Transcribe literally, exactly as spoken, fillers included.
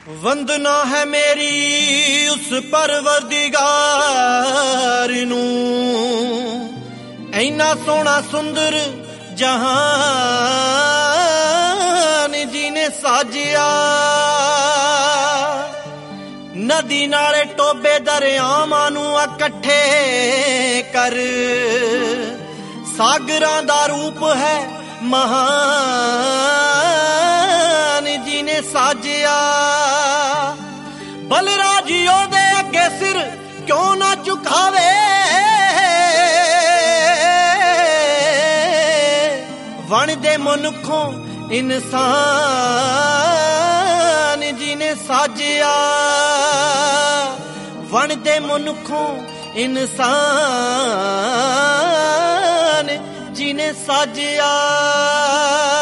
वंदना है मेरी उस परवरदिगार नू, ऐना सोना सुंदर जहान जिने साजिया। नदी नाले टोबे दरियावां नू इकट्ठे कर, सागरां दा रूप है महान जिने साजिया। बलराजी ओदे अगे सिर क्यों ना झुकावे, वण दे मनुखों इंसान जिने साजिया। वण दे मनुखों इंसान जिने साजिया।